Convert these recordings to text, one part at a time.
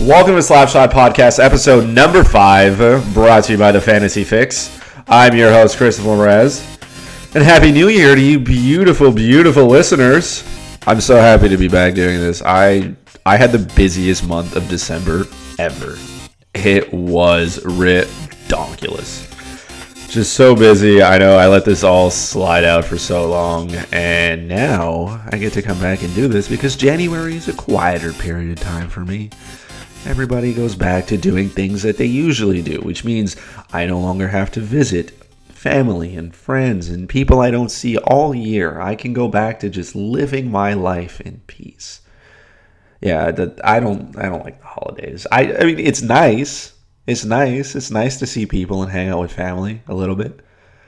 Welcome to Slapshot Podcast, episode number 5, brought to you by The Fantasy Fix. I'm your host, Christopher Morez, and Happy New Year to you beautiful, beautiful listeners. I'm so happy to be back doing this. I had the busiest month of December ever. It was redonkulous. Just so busy. I know I let this all slide out for so long, and now I get to come back and do this because January is a quieter period of time for me. Everybody goes back to doing things that they usually do, which means I no longer have to visit family and friends and people I don't see all year. I can go back to just living my life in peace. Yeah, I don't like the holidays. I mean, it's nice. It's nice. It's nice to see people and hang out with family a little bit.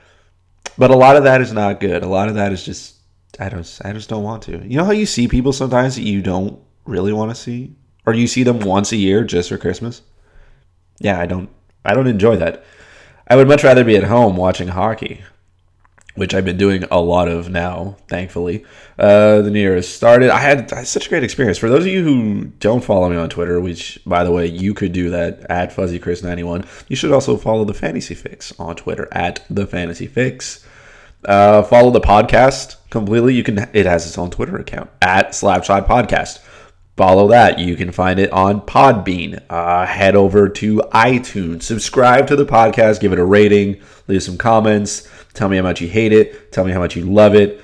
But a lot of that is not good. A lot of that is just I just don't want to. You know how you see people sometimes that you don't really want to see? Or you see them once a year just for Christmas? Yeah, I don't enjoy that. I would much rather be at home watching hockey, which I've been doing a lot of now, thankfully. The New Year has started. I had such a great experience. For those of you who don't follow me on Twitter, which, by the way, you could do that at FuzzyChris91, you should also follow The Fantasy Fix on Twitter at The Fantasy Fix. Follow the podcast completely. It has its own Twitter account at Slapshot Podcast. Follow that. You can find it on Podbean. Head over to iTunes. Subscribe to the podcast. Give it a rating. Leave some comments. Tell me how much you hate it. Tell me how much you love it.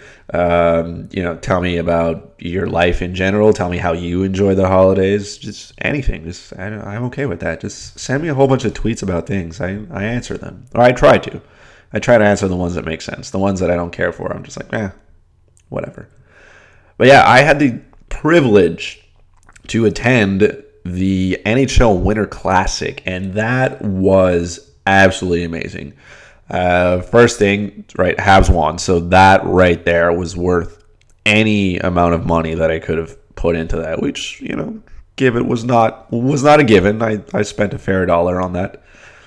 Tell me about your life in general. Tell me how you enjoy the holidays. Just anything. I'm okay with that. Just send me a whole bunch of tweets about things. I answer them. Or I try to. I try to answer the ones that make sense. The ones that I don't care for, I'm just like, whatever. But yeah, I had the privilege to attend the NHL Winter Classic, and that was absolutely amazing. First thing, right, Habs won, so that right there was worth any amount of money that I could have put into that, which, given was not a given. I spent a fair dollar on that.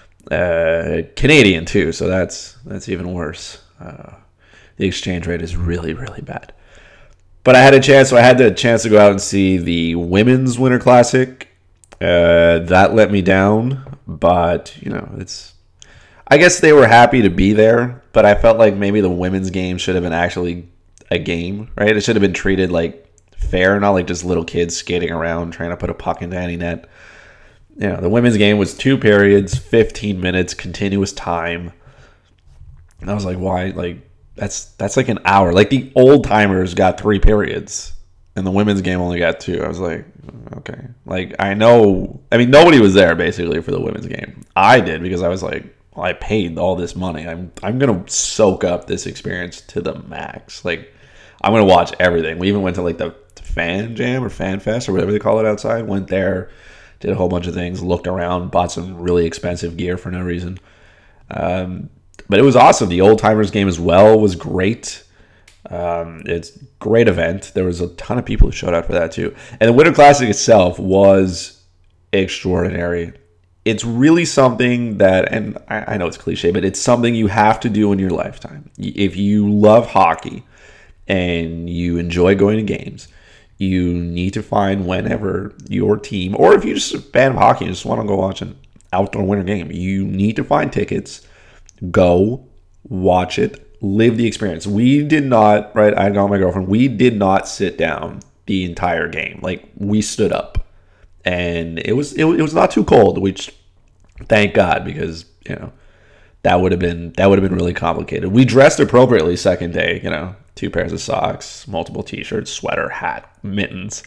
Canadian too, so that's even worse. The exchange rate is really, really bad. But I had the chance to go out and see the Women's Winter Classic. That let me down, but I guess they were happy to be there, but I felt like maybe the women's game should have been actually a game, right? It should have been treated like fair, not like just little kids skating around trying to put a puck into any net. The women's game was 2 periods, 15 minutes, continuous time. And I was like, why? Like, that's like an hour. Like, the old timers got 3 periods, and the women's game only got 2. I was like, okay. Like, nobody was there basically for the women's game. I did, because I was like, well, I paid all this money. I'm gonna soak up this experience to the max. Like, I'm gonna watch everything. We even went to like the Fan Jam or Fan Fest or whatever they call it outside. Went there, did a whole bunch of things, looked around, bought some really expensive gear for no reason. But it was awesome. The old timers game as well was great. It's a great event. There was a ton of people who showed up for that too. And the Winter Classic itself was extraordinary. It's really something that, and I know it's cliche, but it's something you have to do in your lifetime. If you love hockey and you enjoy going to games, you need to find whenever your team, or if you're just a fan of hockey and just want to go watch an outdoor winter game, you need to find tickets. Go, watch it, live the experience. We did not, right, I know my girlfriend, we did not sit down the entire game. Like, we stood up. And it was not too cold, which, thank God, because, that would have been really complicated. We dressed appropriately second day, 2 pairs of socks, multiple t-shirts, sweater, hat, mittens.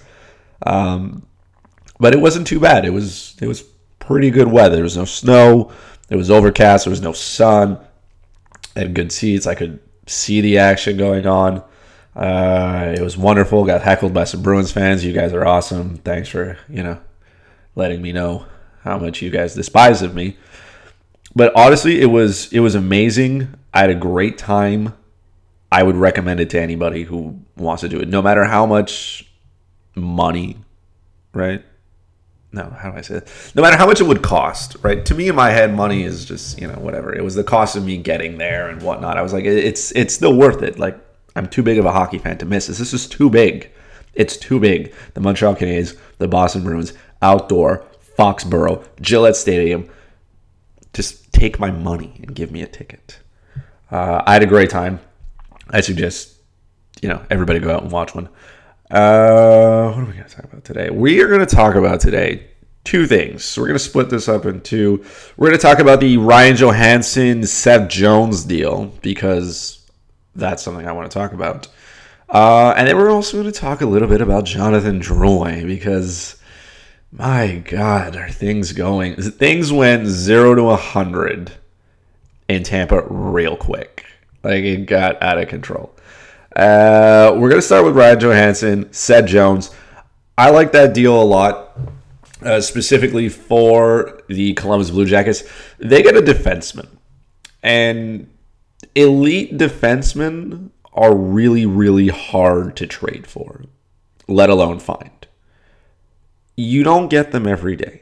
But it wasn't too bad. It was pretty good weather. There was no snow. It was overcast. There was no sun. I had good seats. I could see the action going on. It was wonderful. Got heckled by some Bruins fans. You guys are awesome. Thanks for, letting me know how much you guys despise of me. But honestly, it was amazing. I had a great time. I would recommend it to anybody who wants to do it, no matter how much money, right? No, how do I say it? No matter how much it would cost, right? To me, in my head, money is just, whatever. It was the cost of me getting there and whatnot. I was like, it's still worth it. Like, I'm too big of a hockey fan to miss this. This is too big. It's too big. The Montreal Canadiens, the Boston Bruins, outdoor, Foxborough, Gillette Stadium. Just take my money and give me a ticket. I had a great time. I suggest, everybody go out and watch one. What are we going to talk about today? We are going to talk about today two things. So we're going to split this up into, we're going to talk about the Ryan Johansen, Seth Jones deal, because that's something I want to talk about. And then we're also going to talk a little bit about Jonathan Drouin, because my God, are things going? Things went 0 to 100 in Tampa real quick. Like, it got out of control. We're going to start with Ryan Johansen, Seth Jones. I like that deal a lot, specifically for the Columbus Blue Jackets. They get a defenseman. And elite defensemen are really, really hard to trade for, let alone find. You don't get them every day.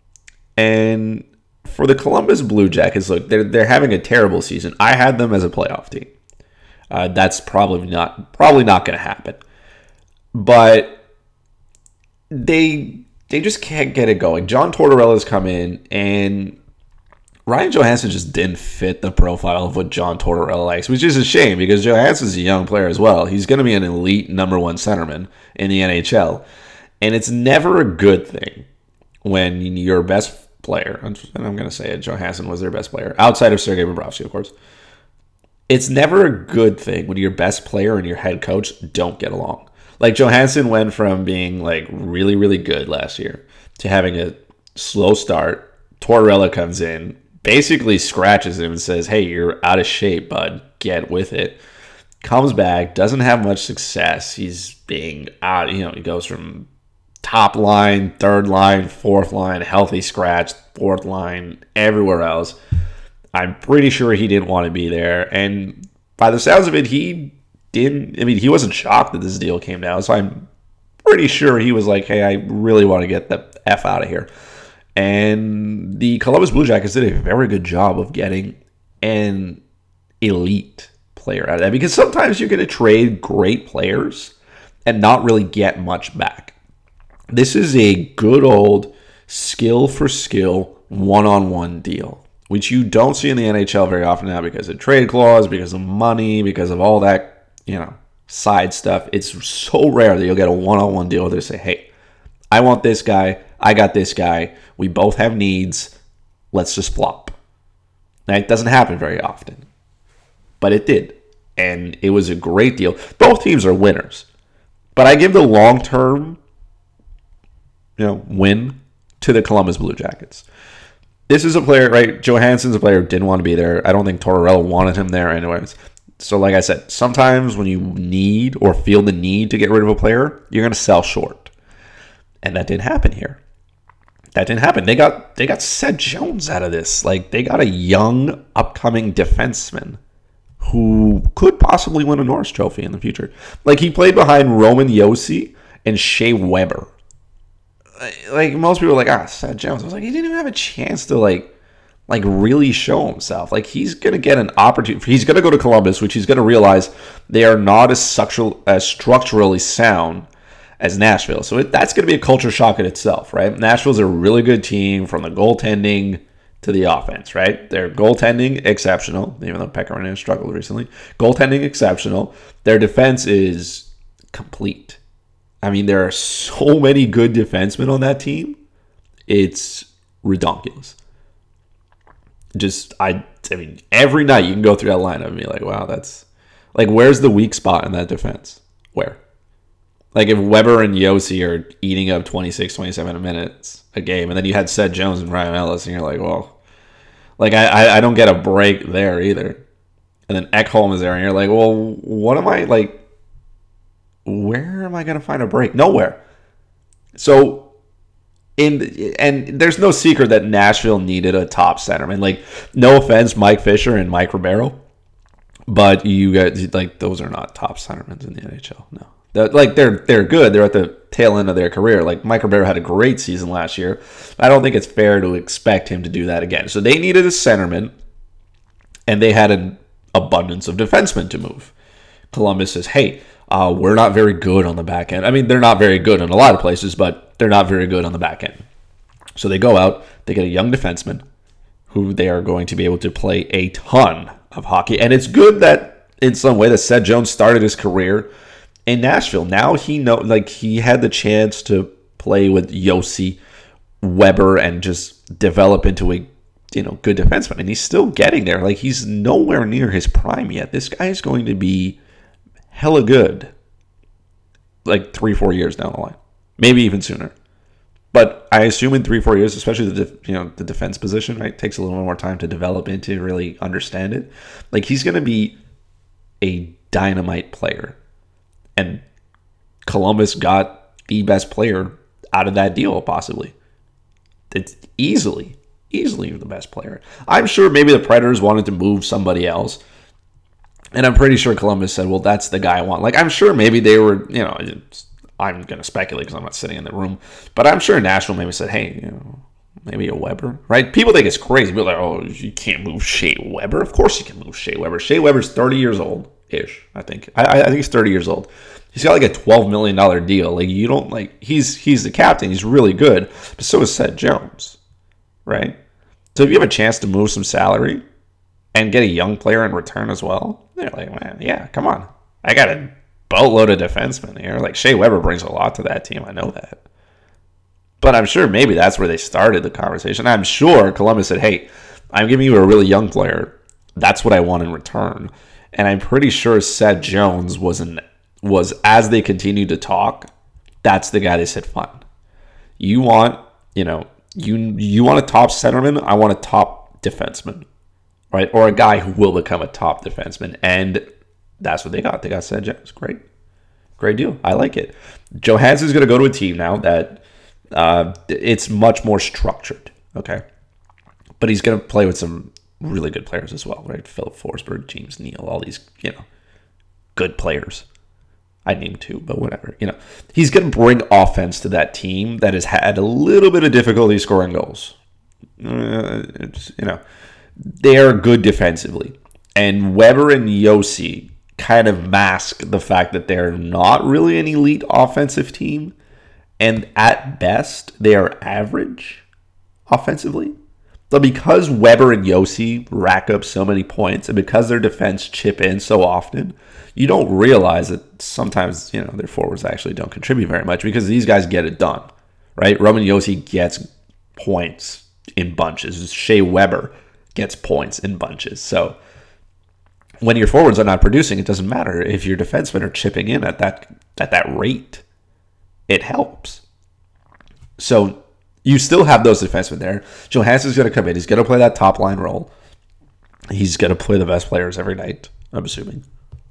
And for the Columbus Blue Jackets, look, they're having a terrible season. I had them as a playoff team. That's probably not going to happen. But they just can't get it going. John Tortorella's come in, and Ryan Johansen just didn't fit the profile of what John Tortorella likes, which is a shame because Johansen's a young player as well. He's going to be an elite number one centerman in the NHL. And it's never a good thing when your best player, and I'm going to say it, Johansen was their best player, outside of Sergei Bobrovsky, of course. It's never a good thing when your best player and your head coach don't get along. Like, Johansen went from being, like, really, really good last year to having a slow start. Tortorella comes in, basically scratches him and says, hey, you're out of shape, bud. Get with it. Comes back, doesn't have much success. He's being out, he goes from top line, third line, fourth line, healthy scratch, fourth line, everywhere else. I'm pretty sure he didn't want to be there. And by the sounds of it, he wasn't shocked that this deal came down. So I'm pretty sure he was like, hey, I really want to get the F out of here. And the Columbus Blue Jackets did a very good job of getting an elite player out of that. Because sometimes you're going to trade great players and not really get much back. This is a good old skill for skill one-on-one deal, which you don't see in the NHL very often now because of trade clause, because of money, because of all that, side stuff. It's so rare that you'll get a one-on-one deal where they say, hey, I want this guy, I got this guy, we both have needs, let's just flop. That doesn't happen very often, but it did, and it was a great deal. Both teams are winners, but I give the long-term win to the Columbus Blue Jackets. This is a player, right? Johansen's a player who didn't want to be there. I don't think Tortorella wanted him there anyways. So like I said, sometimes when you need or feel the need to get rid of a player, you're going to sell short. And that didn't happen here. That didn't happen. They got Seth Jones out of this. Like, they got a young, upcoming defenseman who could possibly win a Norris Trophy in the future. Like, he played behind Roman Josi and Shea Weber. Like, most people are like, Seth Jones. I was like, he didn't even have a chance to, like really show himself. Like, he's going to get an opportunity. He's going to go to Columbus, which he's going to realize they are not as structurally sound as Nashville. So that's going to be a culture shock in itself, right? Nashville's a really good team from the goaltending to the offense, right? Their goaltending, exceptional, even though Pekka Rinne has struggled recently. Goaltending, exceptional. Their defense is complete. I mean, there are so many good defensemen on that team. It's redonkulous. I mean, every night you can go through that lineup and be like, wow, that's... Like, where's the weak spot in that defense? Where? Like, if Weber and Josi are eating up 26, 27 minutes a game, and then you had Seth Jones and Ryan Ellis, and you're like, well... Like, I don't get a break there either. And then Ekholm is there, and you're like, well, what am I, like... Where am I going to find a break? Nowhere. So, and there's no secret that Nashville needed a top centerman. Like, no offense, Mike Fisher and Mike Ribeiro, but you guys, like, those are not top centermen in the NHL. No, they're good. They're at the tail end of their career. Like, Mike Ribeiro had a great season last year. I don't think it's fair to expect him to do that again. So they needed a centerman, and they had an abundance of defensemen to move. Columbus says, hey, we're not very good on the back end. I mean, they're not very good in a lot of places, but they're not very good on the back end. So they go out, they get a young defenseman who they are going to be able to play a ton of hockey. And it's good that in some way that Seth Jones started his career in Nashville. Now he had the chance to play with Josi, Weber, and just develop into a good defenseman. And he's still getting there. Like, he's nowhere near his prime yet. This guy is going to be hella good like 3-4 years down the line. Maybe even sooner. But I assume in 3-4 years, especially the defense position, right, takes a little more time to develop into, really understand it. Like, he's going to be a dynamite player. And Columbus got the best player out of that deal, possibly. It's easily the best player. I'm sure maybe the Predators wanted to move somebody else. And I'm pretty sure Columbus said, well, that's the guy I want. Like, I'm sure maybe they were, I'm going to speculate because I'm not sitting in the room. But I'm sure Nashville maybe said, hey, maybe a Weber, right? People think it's crazy. People are like, oh, you can't move Shea Weber. Of course you can move Shea Weber. Shea Weber's 30 years old-ish, I think. I think he's 30 years old. He's got like a $12 million deal. Like, you don't like, he's the captain. He's really good. But so is Seth Jones, right? So if you have a chance to move some salary and get a young player in return as well, they're like, man, yeah, come on. I got a boatload of defensemen here. Like, Shea Weber brings a lot to that team. I know that. But I'm sure maybe that's where they started the conversation. I'm sure Columbus said, hey, I'm giving you a really young player. That's what I want in return. And I'm pretty sure Seth Jones was as they continued to talk, that's the guy they said, fine. You want, you want a top centerman, I want a top defenseman, right? Or a guy who will become a top defenseman. And that's what they got. They got Seth Jones. Great deal. I like it. Johansson's going to go to a team now that it's much more structured, okay? But he's going to play with some really good players as well, right? Philip Forsberg, James Neal, all these, good players. I named two, but whatever. He's going to bring offense to that team that has had a little bit of difficulty scoring goals. They are good defensively. And Weber and Josi kind of mask the fact that they're not really an elite offensive team. And at best, they are average offensively. But because Weber and Josi rack up so many points, and because their defense chip in so often, you don't realize that sometimes, their forwards actually don't contribute very much because these guys get it done, right? Roman Josi gets points in bunches. Shea Weber gets points in bunches. So when your forwards are not producing, it doesn't matter. If your defensemen are chipping in at that rate, it helps. So you still have those defensemen there. Johansson's going to come in. He's going to play that top line role. He's going to play the best players every night, I'm assuming.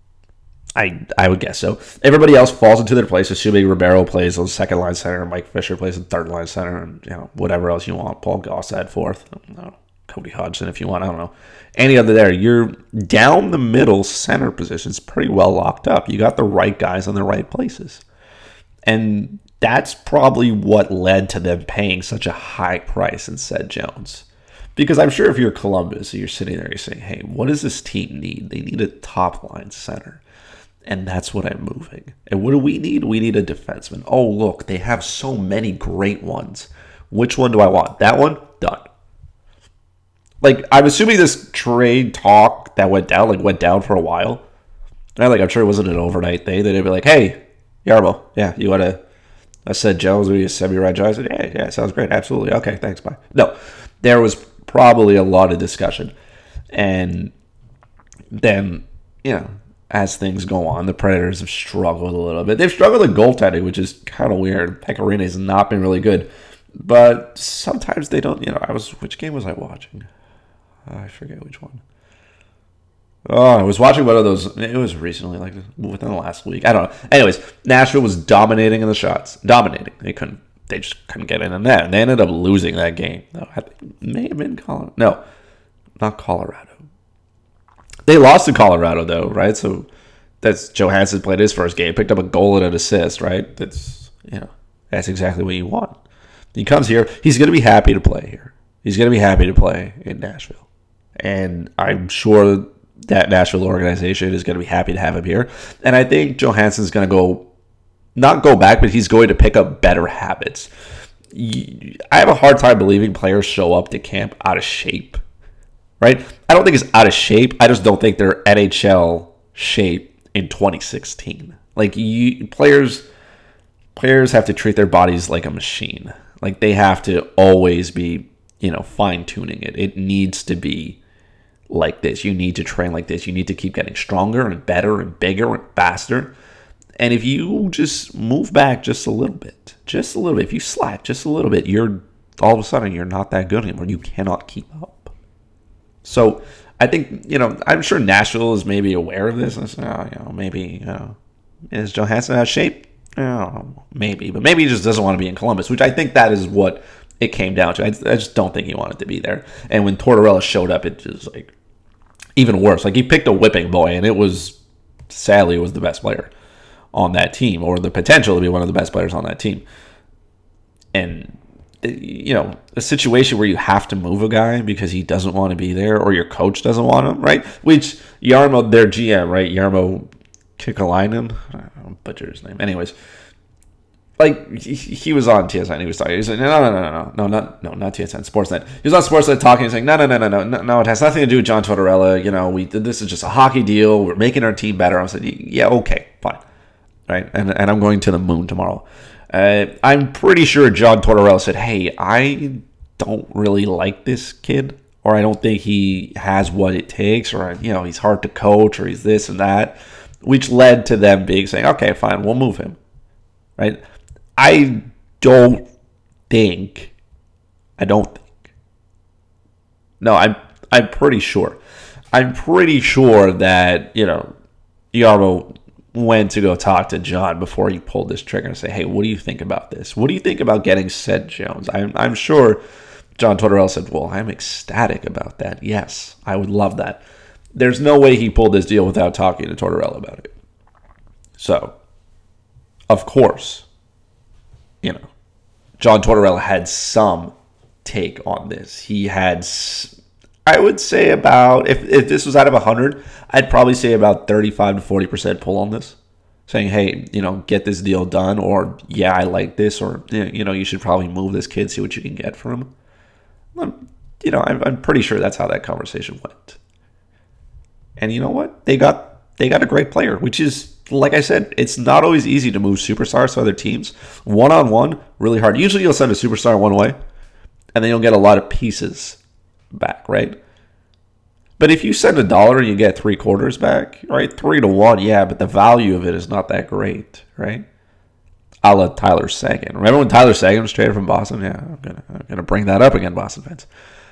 I would guess so. Everybody else falls into their place, assuming Ribeiro plays the second line center, Mike Fisher plays the third line center, and whatever else you want. Paul Goss at fourth. Cody Hodgson if you want. I don't know. Any other there. You're down the middle center positions pretty well locked up. You got the right guys in the right places. And that's probably what led to them paying such a high price in Seth Jones. Because I'm sure if you're Columbus, you're sitting there, you're saying, hey, what does this team need? They need a top-line center. And that's what I'm moving. And what do we need? We need a defenseman. Oh, look, they have so many great ones. Which one do I want? That one? Done. Like, I'm assuming this trade talk that went down for a while. I'm sure it wasn't an overnight thing. They'd be like, hey, Yarbo, yeah, you want to... I said, Jones, will you send me Red Joe? I said, yeah, sounds great. Absolutely. Okay, thanks, bye. No, there was probably a lot of discussion. And then, as things go on, the Predators have struggled a little bit. They've struggled with goaltending, which is kind of weird. Pecorino has not been really good. But sometimes they don't, which game was I watching? I forget which one. Oh, I was watching one of those. It was recently, like within the last week. I don't know. Anyways, Nashville was dominating in the shots. Dominating. They just couldn't get in that. And they ended up losing that game. No, I think it may have been Colorado. No, not Colorado. They lost to Colorado, though, right? So that's Johansson played his first game, picked up a goal and an assist, right? That's exactly what you want. He comes here. He's going to be happy to play here. He's going to be happy to play in Nashville. And I'm sure that Nashville organization is going to be happy to have him here. And I think Johansson's going to not go back, but he's going to pick up better habits. I have a hard time believing players show up to camp out of shape, right? I don't think it's out of shape. I just don't think they're NHL shape in 2016. Like players have to treat their bodies like a machine. Like they have to always be, fine tuning it. It needs to be like this. You need to train like this. You need to keep getting stronger and better and bigger and faster. And if you just move back just a little bit, if you slack just a little bit, all of a sudden you're not that good anymore. You cannot keep up. So I think, I'm sure Nashville is maybe aware of this. Maybe is Johansson out of shape? Maybe, but maybe he just doesn't want to be in Columbus, which I think that is what it came down to. I just don't think he wanted to be there. And when Tortorella showed up, it was like even worse. Like he picked a whipping boy, and sadly, it was the best player on that team, or the potential to be one of the best players on that team. And a situation where you have to move a guy because he doesn't want to be there, or your coach doesn't want him, right? Which Jarmo, their GM, right, Jarmo Kekalainen, I don't butcher his name. Anyways, like he was on TSN. He was talking. He was like, no, not TSN, Sportsnet. He was on Sportsnet talking, saying, no. It has nothing to do with John Tortorella. This is just a hockey deal. We're making our team better. I said, yeah, okay, fine, right. And I'm going to the moon tomorrow. I'm pretty sure John Tortorella said, hey, I don't really like this kid, or I don't think he has what it takes, or he's hard to coach, or he's this and that, which led to them saying, okay, fine, we'll move him, right? I don't think. No, I'm pretty sure. I'm pretty sure that Jarmo went to go talk to John before he pulled this trigger and say, hey, what do you think about this? What do you think about getting Seth Jones? I'm sure John Tortorella said, well, I'm ecstatic about that. Yes, I would love that. There's no way he pulled this deal without talking to Tortorella about it. So, of course, John Tortorella had some take on this. He had, I would say about, if this was out of 100, I'd probably say about 35 to 40% pull on this. Saying, hey, get this deal done, or yeah, I like this, or, you should probably move this kid, see what you can get for him. I'm pretty sure that's how that conversation went. And you know what? They got a great player, which is, like I said, it's not always easy to move superstars to other teams. One-on-one, really hard. Usually you'll send a superstar one way, and then you'll get a lot of pieces back, right? But if you send $1 and you get 3/4 back, right? 3-1, yeah, but the value of it is not that great, right? A la Tyler Seguin. Remember when Tyler Seguin was traded from Boston? Yeah, I'm gonna bring that up again, Boston fans.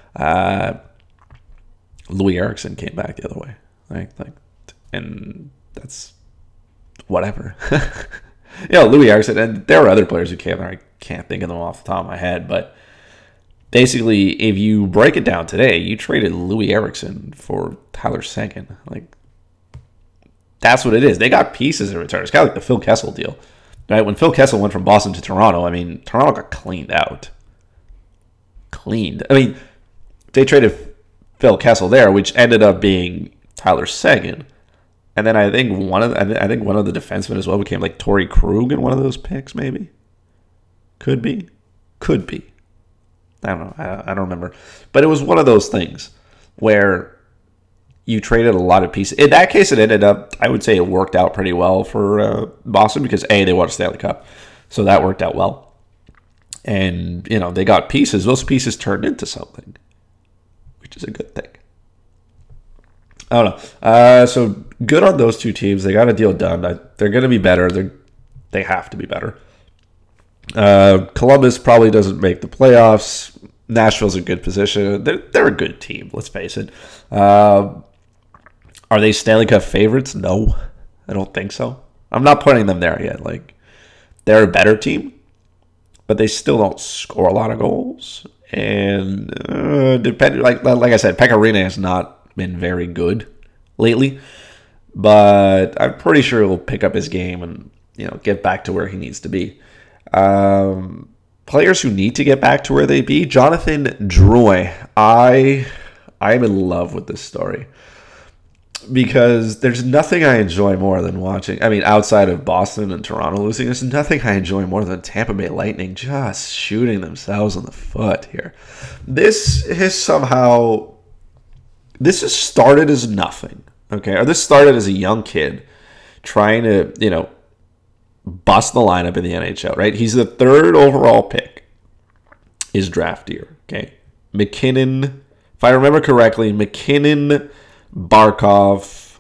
Louis Eriksson came back the other way, and that's whatever. Louis Eriksson, and there were other players who came there. I can't think of them off the top of my head, but basically, if you break it down today, you traded Louis Eriksson for Tyler Seguin. That's what it is. They got pieces in return. It's kind of like the Phil Kessel deal, right? When Phil Kessel went from Boston to Toronto, Toronto got cleaned out. They traded Phil Kessel there, which ended up being Tyler Seguin. And then I think one of the defensemen as well became like Torrey Krug in one of those picks, maybe. Could be. I don't know. I don't remember. But it was one of those things where you traded a lot of pieces. In that case, it ended up, I would say it worked out pretty well for Boston because, A, they won a Stanley Cup. So that worked out well. And, they got pieces. Those pieces turned into something, which is a good thing. I don't know. So good on those two teams. They got a deal done. They're going to be better. They have to be better. Columbus probably doesn't make the playoffs. Nashville's in good position. They're a good team, let's face it. Are they Stanley Cup favorites? No, I don't think so. I'm not putting them there yet. They're a better team, but they still don't score a lot of goals. And depending, like I said, Pekka Rinne has not been very good lately, but I'm pretty sure he'll pick up his game and get back to where he needs to be. Players who need to get back to where they be. Jonathan Drouin. I'm in love with this story. because there's nothing I enjoy more than watching. I mean, outside of Boston and Toronto losing, there's nothing I enjoy more than Tampa Bay Lightning just shooting themselves in the foot here. This has started as nothing, okay? Or this started as a young kid trying to, bust the lineup in the NHL, right? He's the 3rd overall pick, his draft year, okay? McKinnon, if I remember correctly, McKinnon, Barkov,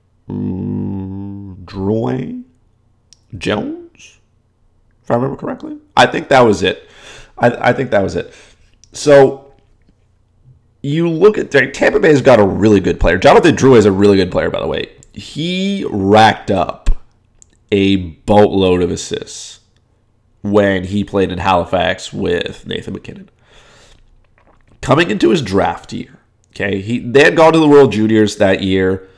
Drouin, Jones, if I remember correctly. I think that was it. I think that was it. So you look at Tampa Bay's got a really good player. Jonathan Drouin is a really good player, by the way. He racked up a boatload of assists when he played in Halifax with Nathan McKinnon. Coming into his draft year, okay, they had gone to the World Juniors that year.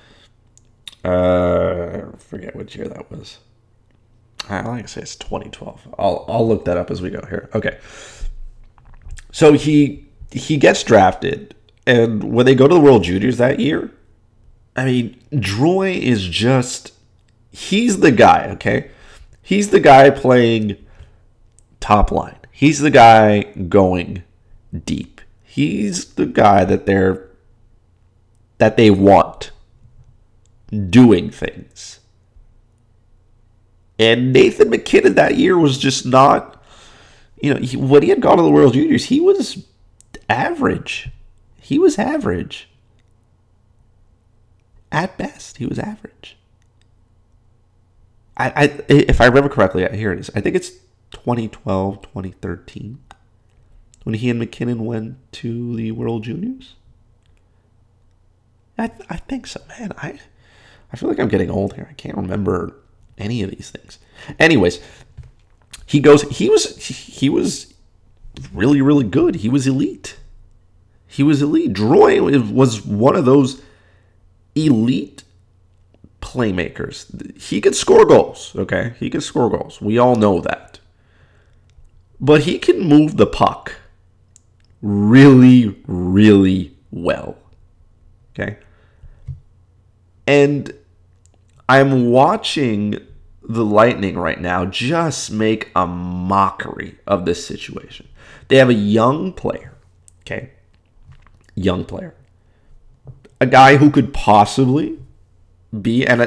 I forget which year that was. I like to say it's 2012. I'll look that up as we go here. Okay, so he gets drafted, and when they go to the World Juniors that year, I mean, Drouin is just. He's the guy, okay? He's the guy playing top line. He's the guy going deep. He's the guy that they want doing things. And Nathan McKinnon that year was just not, when he had gone to the World Juniors, he was average. He was average. At best, he was average. If I remember correctly, here it is. I think it's 2012, 2013 when he and McKinnon went to the World Juniors. I think so, man. I feel like I'm getting old here. I can't remember any of these things. Anyways, he was really, really good. He was elite. Drouin was one of those elite playmakers. He could score goals, okay? He can score goals. We all know that. But he can move the puck really, really well, okay? And I'm watching the Lightning right now just make a mockery of this situation. They have a young player, okay? Young player. A guy who could possibly be, and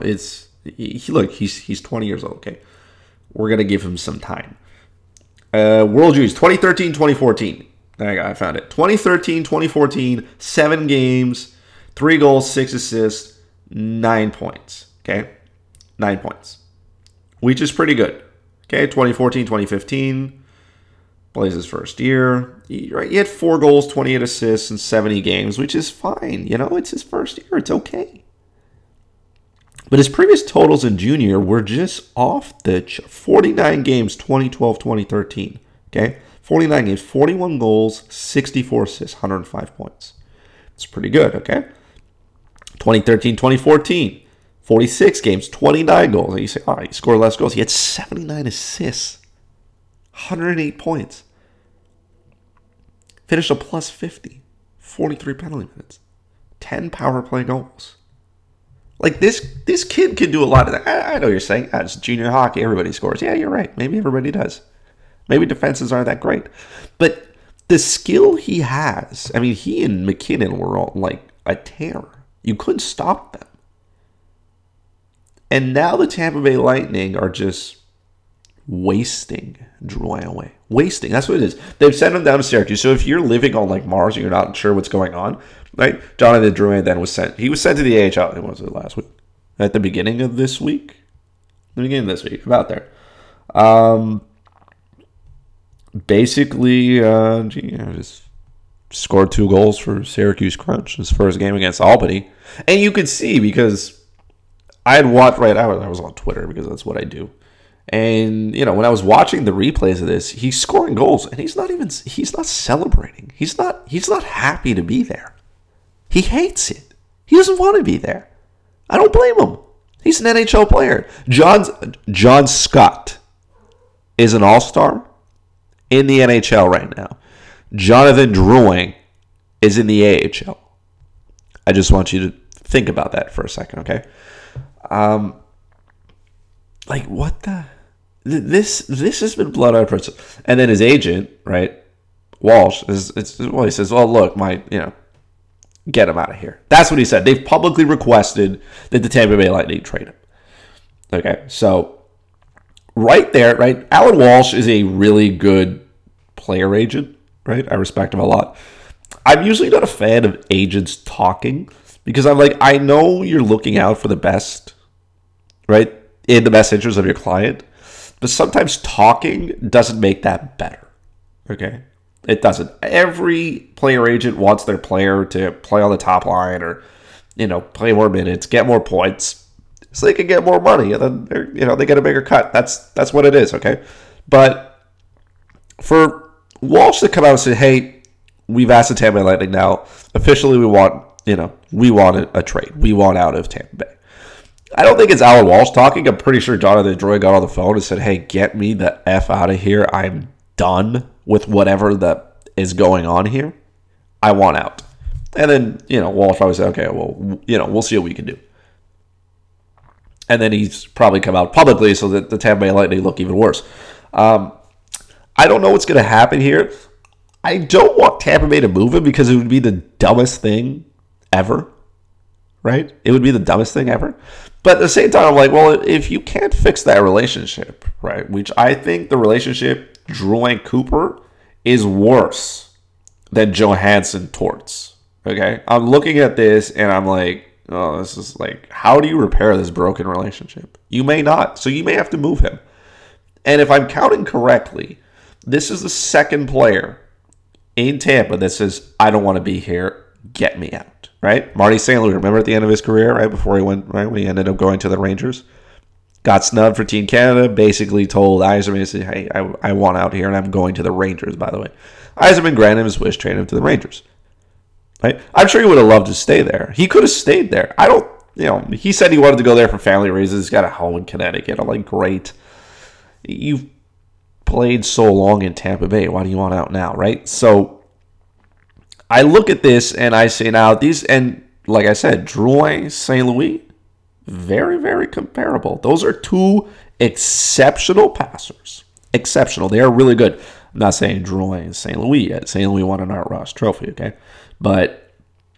he's 20 years old, okay? We're going to give him some time. World Juniors, 2013, 2014. I found it. 2013, 2014, 7 games, 3 goals, 6 assists, 9 points, okay? 9 points, which is pretty good, okay? 2014, 2015, plays his first year. He had 4 goals, 28 assists in 70 games, which is fine. It's his first year. It's okay. But his previous totals in junior were just off the 49 games, 2012, 2013. Okay? 49 games, 41 goals, 64 assists, 105 points. It's pretty good, okay? 2013, 2014, 46 games, 29 goals. And you say, he scored less goals. He had 79 assists, 108 points. Finished a plus 50, 43 penalty minutes, 10 power play goals. Like, this kid can do a lot of that. I know you're saying, it's junior hockey, everybody scores. Yeah, you're right. Maybe everybody does. Maybe defenses aren't that great. But the skill he has, I mean, he and McKinnon were all like a terror. You couldn't stop them. And now the Tampa Bay Lightning are just wasting Drouin away. Wasting. That's what it is. They've sent him down to Syracuse. So if you're living on like Mars and you're not sure what's going on, right? Jonathan Drouin then was sent. He was sent to the AHL. Was it last week? At the beginning of this week? The beginning of this week. About there. Basically, just scored 2 goals for Syracuse Crunch. His first game against Albany. And you could see because I had watched, I was on Twitter because that's what I do. And, when I was watching the replays of this, he's scoring goals and he's not celebrating. He's not happy to be there. He hates it. He doesn't want to be there. I don't blame him. He's an NHL player. John Scott is an all-star in the NHL right now. Jonathan Drouin is in the AHL. I just want you to Think about that for a second, okay? Like, what the... This has been blood on principle. And then his agent, right, Walsh, he says, well, look, get him out of here. That's what he said. They've publicly requested that the Tampa Bay Lightning trade him. Okay, so right there, right, Alan Walsh is a really good player agent, right? I respect him a lot. I'm usually not a fan of agents talking because I'm like, I know you're looking out for the best, right, in the best interest of your client. But sometimes talking doesn't make that better, okay? It doesn't. Every player agent wants their player to play on the top line or, play more minutes, get more points, so they can get more money, and then they get a bigger cut. That's what it is, okay? But for Walsh to come out and say, hey, we've asked the Tampa Bay Lightning now, officially we want a trade. We want out of Tampa Bay. I don't think it's Alan Walsh talking. I'm pretty sure Jonathan Drouin got on the phone and said, hey, get me the F out of here. I'm done with whatever that is going on here. I want out. And then, Walsh probably said, okay, well, we'll see what we can do. And then he's probably come out publicly so that the Tampa Bay Lightning look even worse. I don't know what's going to happen here. I don't want Tampa Bay to move him because it would be the dumbest thing ever. Right? It would be the dumbest thing ever. But at the same time, I'm like, well, if you can't fix that relationship, right, which I think the relationship Drouin Cooper is worse than Johansson Torts, okay? I'm looking at this and I'm like, oh, this is like, how do you repair this broken relationship? You may not, so you may have to move him. And if I'm counting correctly, this is the second player in Tampa that says, I don't want to be here, get me out. Right? Marty St. Louis, remember at the end of his career, right, before he went, right, when he ended up going to the Rangers? Got snubbed for Team Canada, basically told Yzerman, hey, I want out here, and I'm going to the Rangers, by the way. Yzerman granted him his wish, traded him to the Rangers. Right? I'm sure he would have loved to stay there. He could have stayed there. He said he wanted to go there for family reasons. He's got a home in Connecticut. I'm like, great. You've played so long in Tampa Bay. Why do you want out now, right? So I look at this and I say now these, and like I said, Drouin, St. Louis, very, very comparable. Those are two exceptional passers. Exceptional. They are really good. I'm not saying Drouin and St. Louis yet. St. Louis won an Art Ross trophy, okay? But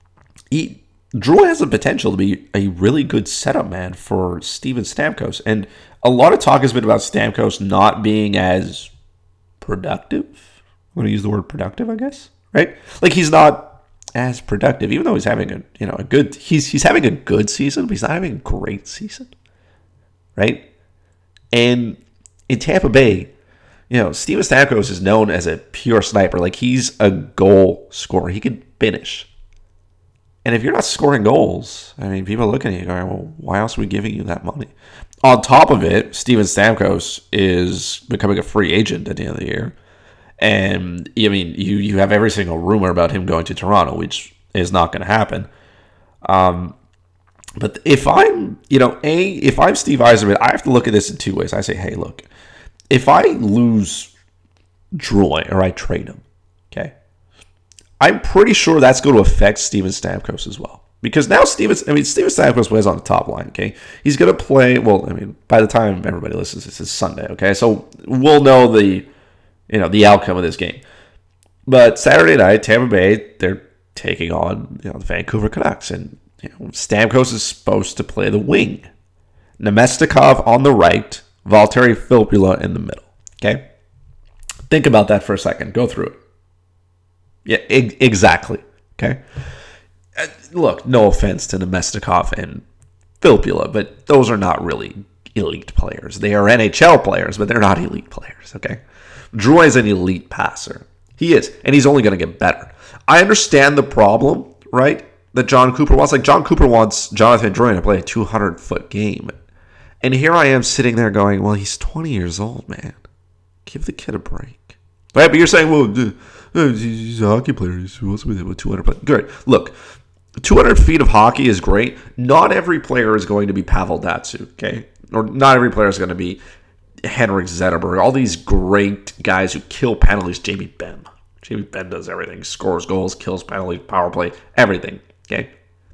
Drouin has the potential to be a really good setup man for Steven Stamkos. And a lot of talk has been about Stamkos not being as productive. I'm going to use the word productive, I guess. Right? Like he's not as productive, even though he's having a good he's having a good season, but he's not having a great season. Right? And in Tampa Bay, Steven Stamkos is known as a pure sniper. Like he's a goal scorer. He can finish. And if you're not scoring goals, I mean, people are looking at you going, well, why else are we giving you that money? On top of it, Steven Stamkos is becoming a free agent at the end of the year. And, I mean, you have every single rumor about him going to Toronto, which is not going to happen. But if I'm, if I'm Steve Yzerman, I have to look at this in two ways. I say, hey, look, if I lose Drouin or I trade him, okay, I'm pretty sure that's going to affect Steven Stamkos as well. Because now Steven Stamkos plays on the top line, okay? He's going to play, by the time everybody listens, this is Sunday, okay? So we'll know the outcome of this game. But Saturday night, Tampa Bay, they're taking on the Vancouver Canucks. And Stamkos is supposed to play the wing. Nemestikov on the right, Valtteri Filppula in the middle, okay? Think about that for a second. Go through it. Yeah, exactly, okay? Look, no offense to Nemestikov and Filppula, but those are not really elite players. They are NHL players, but they're not elite players, okay? Drouin is an elite passer. He is, and he's only going to get better. I understand the problem, right, that John Cooper wants. Like, John Cooper wants Jonathan Drouin to play a 200-foot game. And here I am sitting there going, well, he's 20 years old, man. Give the kid a break. Right, but you're saying, well, he's a hockey player. He's supposed to be with 200 foot. Good. Look, 200 feet of hockey is great. Not every player is going to be Pavel Datsyuk, okay? Or not every player is going to be Henrik Zetterberg. All these great guys who kill penalties. Jamie Benn. Jamie Benn does everything. Scores goals, kills penalties, power play, everything, okay?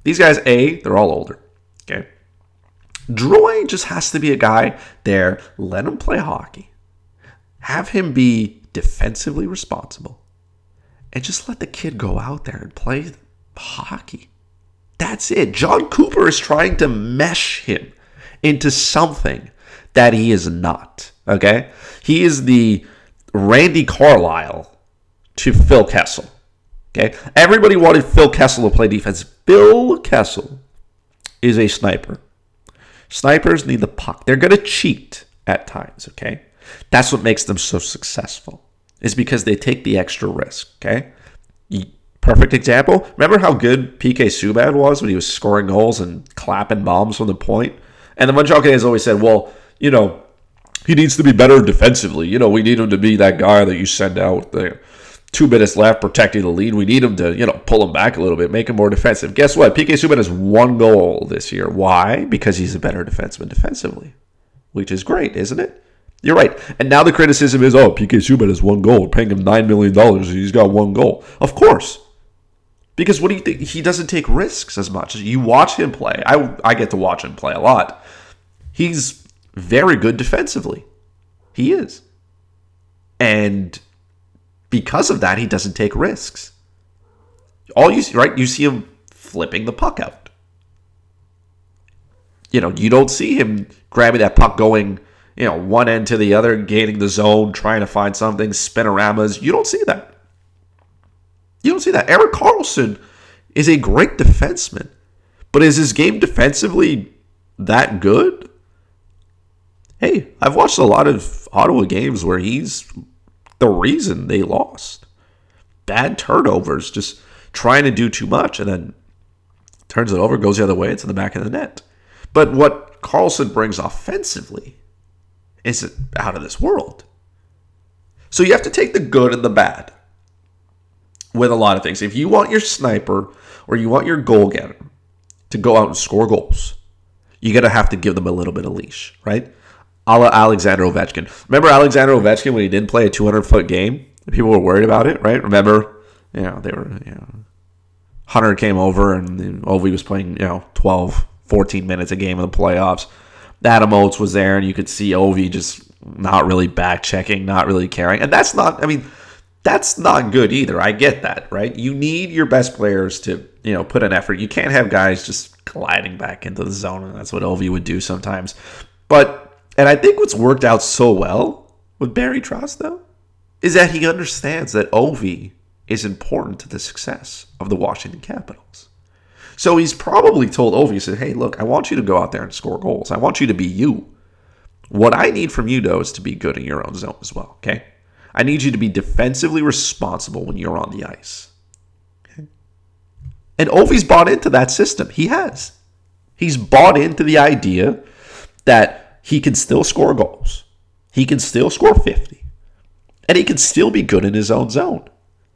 These guys, they're all older. Okay. Drouin just has to be a guy there. Let him play hockey. Have him be defensively responsible. And just let the kid go out there and play hockey. That's it. John Cooper is trying to mesh him into something that he is not. Okay? He is the Randy Carlyle to Phil Kessel. Okay? Everybody wanted Phil Kessel to play defense. Phil Kessel is a sniper. Snipers need the puck. They're going to cheat at times, okay? That's what makes them so successful. Is because they take the extra risk, okay? Perfect example. Remember how good PK Subban was when he was scoring goals and clapping bombs from the point? And the Montreal Canadiens always said, well, he needs to be better defensively. We need him to be that guy that you send out there. 2 minutes left, protecting the lead. We need him to, pull him back a little bit, make him more defensive. Guess what? PK Subban has 1 goal this year. Why? Because he's a better defenseman defensively, which is great, isn't it? You're right. And now the criticism is, PK Subban has 1 goal. We're paying him $9 million, and he's got 1 goal. Of course. Because what do you think? He doesn't take risks as much. You watch him play. I get to watch him play a lot. He's very good defensively. He is. And because of that, he doesn't take risks. All you see, right? You see him flipping the puck out. You don't see him grabbing that puck going, one end to the other, gaining the zone, trying to find something, spinoramas. You don't see that. You don't see that. Erik Karlsson is a great defenseman, but is his game defensively that good? Hey, I've watched a lot of Ottawa games where he's the reason they lost. Bad turnovers, just trying to do too much, and then turns it over, goes the other way, it's in the back of the net. But what Karlsson brings offensively is out of this world. So you have to take the good and the bad with a lot of things. If you want your sniper or you want your goal getter to go out and score goals, you're going to have to give them a little bit of leash, right? A la Alexander Ovechkin. Remember Alexander Ovechkin when he didn't play a 200-foot game? People were worried about it, right? Remember, Hunter came over and Ovi was playing, 12, 14 minutes a game in the playoffs. Adam Oates was there, and you could see Ovi just not really back-checking, not really caring. And that's not good either. I get that, right? You need your best players to, put an effort. You can't have guys just gliding back into the zone, and that's what Ovi would do sometimes. And I think what's worked out so well with Barry Trotz, though, is that he understands that Ovi is important to the success of the Washington Capitals. So he's probably told Ovi, he said, hey, look, I want you to go out there and score goals. I want you to be you. What I need from you, though, is to be good in your own zone as well, okay? I need you to be defensively responsible when you're on the ice. Okay? And Ovi's bought into that system. He has. He's bought into the idea that he can still score goals. He can still score 50. And he can still be good in his own zone.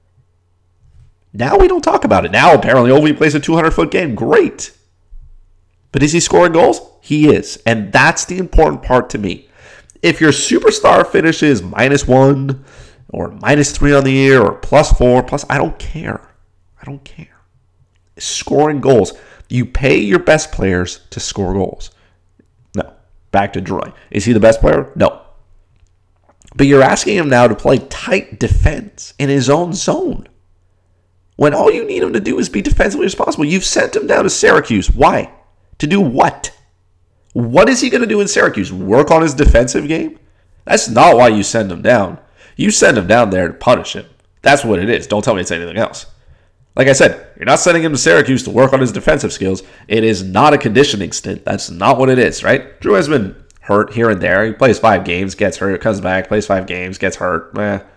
Now we don't talk about it. Now apparently Ovi plays a 200-foot game. Great. But is he scoring goals? He is. And that's the important part to me. If your superstar finishes -1 or -3 on the year or +4, I don't care. I don't care. Scoring goals. You pay your best players to score goals. No. Back to Drouin. Is he the best player? No. But you're asking him now to play tight defense in his own zone, when all you need him to do is be defensively responsible. You've sent him down to Syracuse. Why? To do what? What is he going to do in Syracuse? Work on his defensive game? That's not why you send him down. You send him down there to punish him. That's what it is. Don't tell me it's anything else. Like I said, you're not sending him to Syracuse to work on his defensive skills. It is not a conditioning stint. That's not what it is, right? Drew has been hurt here and there. He plays 5 games, gets hurt, comes back, plays 5 games, gets hurt.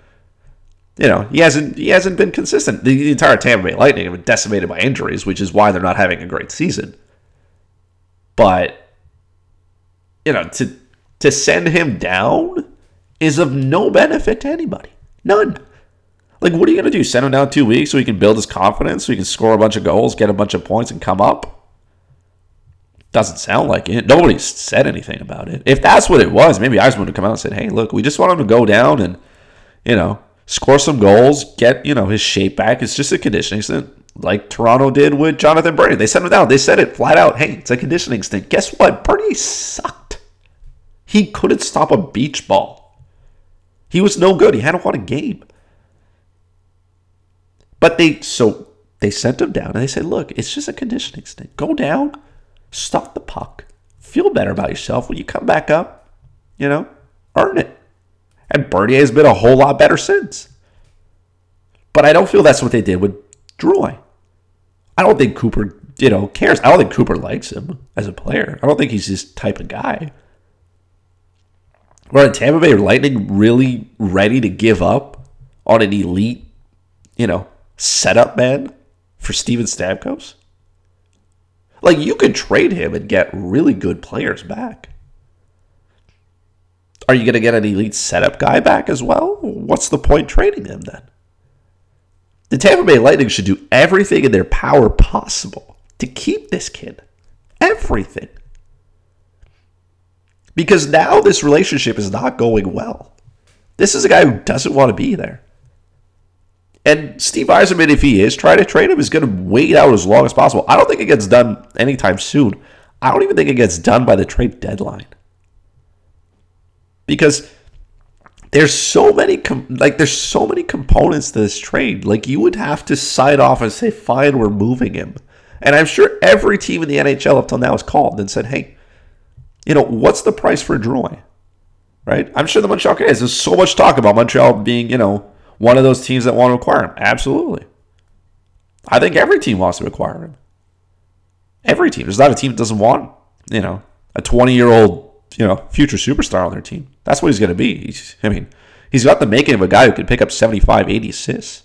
He hasn't been consistent. The entire Tampa Bay Lightning have been decimated by injuries, which is why they're not having a great season. But to send him down is of no benefit to anybody. None. Like, what are you going to do? Send him down 2 weeks so he can build his confidence, so he can score a bunch of goals, get a bunch of points, and come up? Doesn't sound like it. Nobody's said anything about it. If that's what it was, maybe Eisman would come out and say, hey, look, we just want him to go down and, score some goals, get, his shape back. It's just a conditioning stint. like Toronto did with Jonathan Bernier. They sent him down. They said it flat out. Hey, it's a conditioning stint. Guess what? Bernier sucked. He couldn't stop a beach ball. He was no good. He hadn't won a game. But they sent him down and they said, look, it's just a conditioning stint. Go down, stop the puck, feel better about yourself. When you come back up, earn it. And Bernier has been a whole lot better since. But I don't feel that's what they did with Drouin. I don't think Cooper, cares. I don't think Cooper likes him as a player. I don't think he's this type of guy. Were the Tampa Bay Lightning really ready to give up on an elite, setup man for Steven Stamkos? Like, you could trade him and get really good players back. Are you going to get an elite setup guy back as well? What's the point trading him then? The Tampa Bay Lightning should do everything in their power possible to keep this kid. Everything. Because now this relationship is not going well. This is a guy who doesn't want to be there. And Steve Yzerman, if he is trying to trade him, is going to wait out as long as possible. I don't think it gets done anytime soon. I don't even think it gets done by the trade deadline. Because there's so many components to this trade. Like, you would have to sign off and say, fine, we're moving him. And I'm sure every team in the NHL up till now has called and said, hey, what's the price for Drouin? Right? I'm sure the Montreal Canadiens, there's so much talk about Montreal being, one of those teams that want to acquire him. Absolutely. I think every team wants to acquire him. Every team. There's not a team that doesn't want, a 20-year-old, future superstar on their team. That's what he's going to be. He's got the making of a guy who can pick up 75, 80 assists.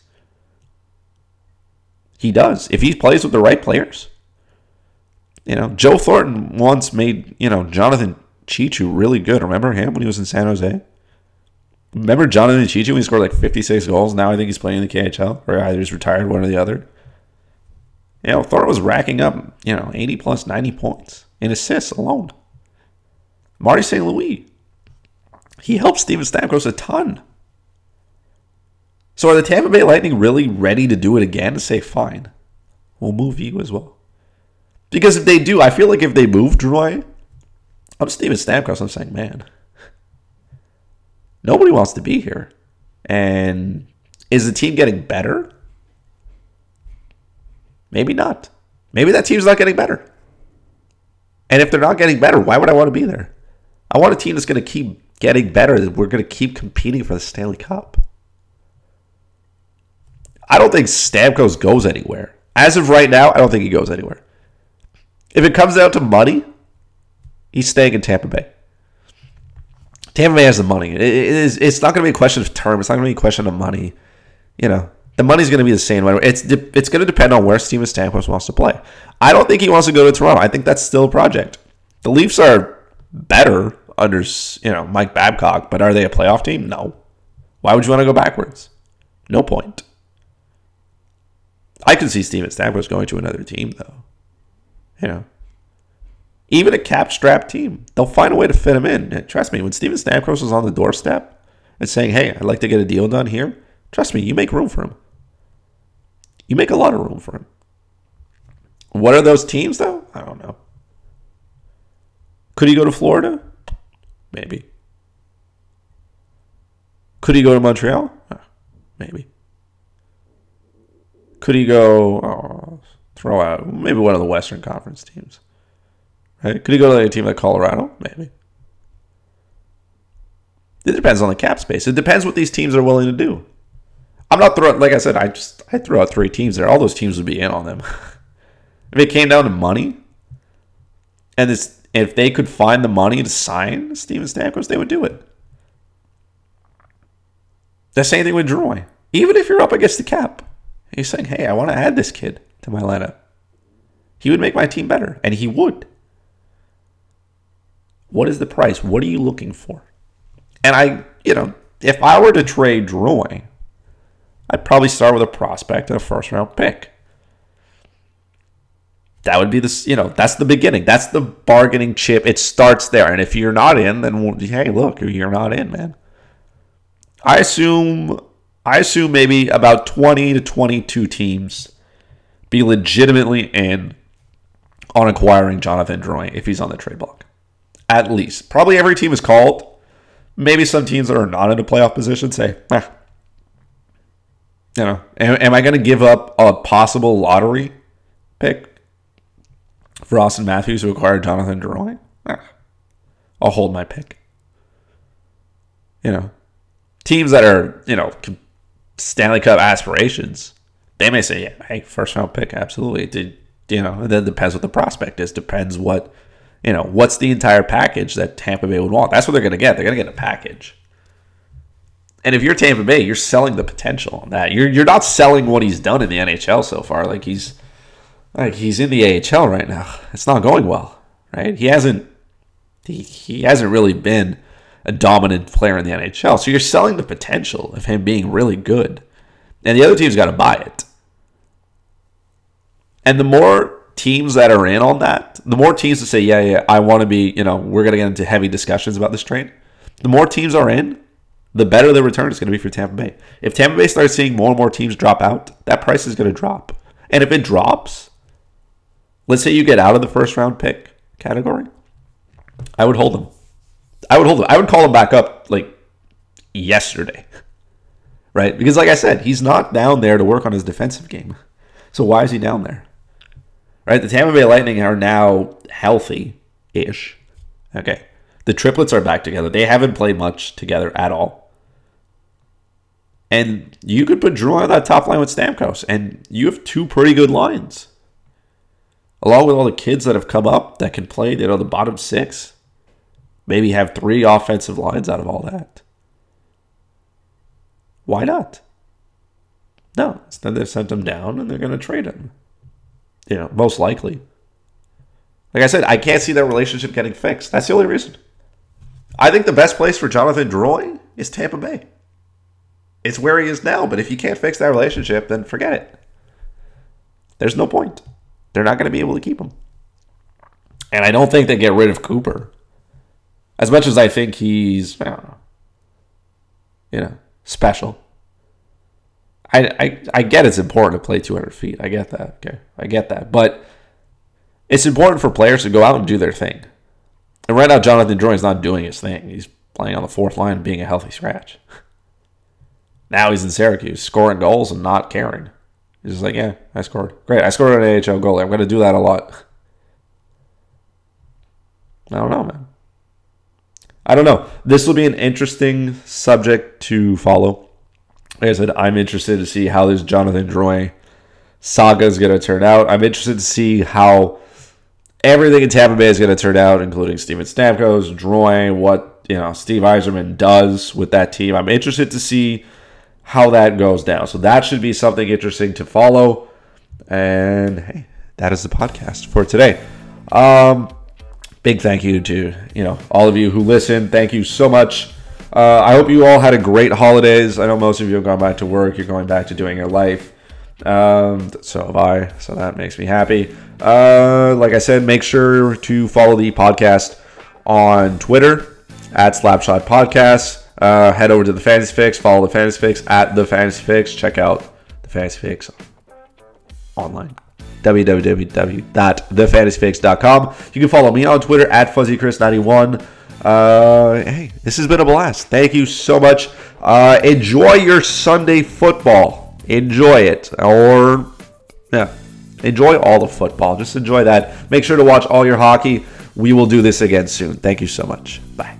He does. If he plays with the right players. Joe Thornton once made, Jonathan Cheechoo really good. Remember him when he was in San Jose? Remember Jonathan Cheechoo when he scored like 56 goals? Now I think he's playing in the KHL. Or either he's retired, one or the other. Thornton was racking up, 80 plus 90 points in assists alone. Marty St. Louis. He helped Steven Stamkos a ton. So are the Tampa Bay Lightning really ready to do it again and say, fine, we'll move you as well? Because if they do, I feel like if they move Drouin, I'm Steven Stamkos, I'm saying, man, nobody wants to be here. And is the team getting better? Maybe not. Maybe that team's not getting better. And if they're not getting better, why would I want to be there? I want a team that's going to keep getting better, that we're going to keep competing for the Stanley Cup. I don't think Stamkos goes anywhere. As of right now, I don't think he goes anywhere. If it comes down to money, he's staying in Tampa Bay. Tampa Bay has the money. It's not going to be a question of term. It's not going to be a question of money. The money's going to be the same. It's going to depend on where Steven Stamkos wants to play. I don't think he wants to go to Toronto. I think that's still a project. The Leafs are better under Mike Babcock, but are they a playoff team? No. Why would you want to go backwards? No point. I could see Steven Stamkos going to another team, though. Even a cap-strapped team, they'll find a way to fit him in. And trust me, when Steven Stamkos was on the doorstep and saying, hey, I'd like to get a deal done here, trust me, you make room for him. You make a lot of room for him. What are those teams, though? I don't know. Could he go to Florida? Maybe. Could he go to Montreal? Maybe. Could he go, throw out, maybe one of the Western Conference teams? Right? Could he go to a team like Colorado? Maybe. It depends on the cap space. It depends what these teams are willing to do. I'm not throwing, like I said, I threw out 3 teams there. All those teams would be in on them. If it came down to money, and if they could find the money to sign Steven Stamkos, they would do it. The same thing with Drouin. Even if you're up against the cap, you're saying, hey, I want to add this kid to my lineup. He would make my team better, and he would. What is the price? What are you looking for? And if I were to trade Drouin, I'd probably start with a prospect and a first-round pick. That would be that's the beginning. That's the bargaining chip. It starts there. And if you're not in, then, hey, look, you're not in, man. I assume maybe about 20 to 22 teams be legitimately in on acquiring Jonathan Drouin if he's on the trade block. At least. Probably every team is called. Maybe some teams that are not in a playoff position say, am I going to give up a possible lottery pick for Austin Matthews who acquired Jonathan Drouin? I'll hold my pick. Teams that are, Stanley Cup aspirations, they may say, yeah, hey, first round pick, absolutely. And then depends what the prospect is. Depends what, what's the entire package that Tampa Bay would want. That's what they're going to get. They're going to get a package. And if you're Tampa Bay, you're selling the potential on that. You're not selling what he's done in the NHL so far. He's in the AHL right now. It's not going well, right? He hasn't really been a dominant player in the NHL. So you're selling the potential of him being really good. And the other team's got to buy it. And the more teams that are in on that, the more teams that say, yeah, I want to be, we're going to get into heavy discussions about this trade. The more teams are in, the better the return is going to be for Tampa Bay. If Tampa Bay starts seeing more and more teams drop out, that price is going to drop. And if it drops, let's say you get out of the first round pick category, I would hold them. I would call him back up yesterday. Right? Because like I said, he's not down there to work on his defensive game. So why is he down there? Right? The Tampa Bay Lightning are now healthy-ish. Okay. The triplets are back together. They haven't played much together at all. And you could put Drouin on that top line with Stamkos, and you have two pretty good lines. Along with all the kids that have come up that can play, the bottom six. Maybe have 3 offensive lines out of all that. Why not? No. Instead, they've sent him down, and they're going to trade him. Most likely. Like I said, I can't see that relationship getting fixed. That's the only reason. I think the best place for Jonathan Drouin is Tampa Bay. It's where he is now, but if you can't fix that relationship, then forget it. There's no point. They're not going to be able to keep him. And I don't think they get rid of Cooper. As much as I think he's, special. I get it's important to play 200 feet. I get that. Okay, I get that. But it's important for players to go out and do their thing. And right now, Jonathan Drouin's not doing his thing. He's playing on the fourth line and being a healthy scratch. Now he's in Syracuse, scoring goals and not caring. He's just like, yeah, I scored. Great, I scored an AHL goalie. I'm going to do that a lot. I don't know, man. I don't know. This will be an interesting subject to follow. Like I said, I'm interested to see how this Jonathan Drouin saga is going to turn out. I'm interested to see how everything in Tampa Bay is going to turn out, including Steven Stamkos, Drouin, what Steve Yzerman does with that team. I'm interested to see how that goes down. So that should be something interesting to follow. And hey, that is the podcast for today. Big thank you to all of you who listen. Thank you so much. I hope you all had a great holidays. I know most of you have gone back to work. You're going back to doing your life. So have I. So that makes me happy. Like I said, make sure to follow the podcast on Twitter at Slapshot Podcast. Head over to the Fantasy Fix. Follow the Fantasy Fix at the Fantasy Fix. Check out the Fantasy Fix online. www.thefantasyfix.com. You can follow me on Twitter at FuzzyChris91. Hey, this has been a blast. Thank you so much. Enjoy your Sunday football. Enjoy it. Enjoy all the football. Just enjoy that. Make sure to watch all your hockey. We will do this again soon. Thank you so much. Bye.